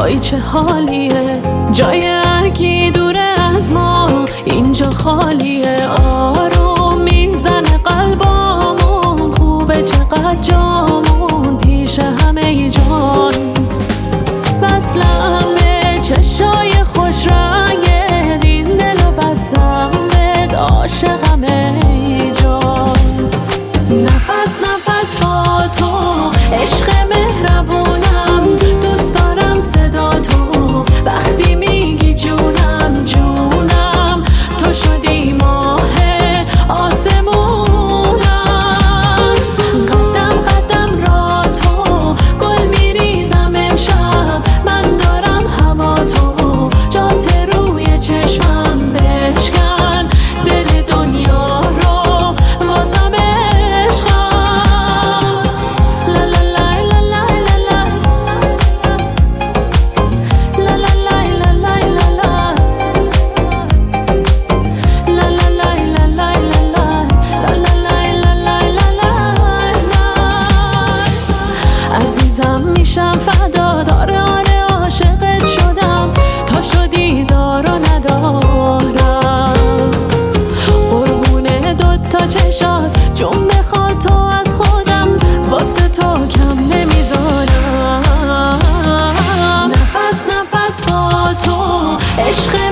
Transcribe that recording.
وای چه حالیه، جای هرکی دوره از ما اینجا خالیه. آروم میزنه قلبامون، خوبه چقدر جامون پیش همه جان. وصلم به چشای خوش رنگت، این دلو بستم بهت، عاشقم ای جان. نفس نفس با تو عشق مهربونم، دوست دارم صدا تو وقتی میگی جونم جونم. تو شدی ماه آسمونم، قدم قدم را تو گل میریزم امشب. من دارم هوا تو جات روی چشمم، بشکن دل دنیا رو واسم عشقم. لا لا لا لا لا لا لا لا لا لا عزیزم میشم فدا، داره عاشقت شدم، تا شدی دار و ندارم. قربونه دوتا چشات جون بخواد تو از خودم، واسه تو کم نمیذارم. نفس نفس با تو عشق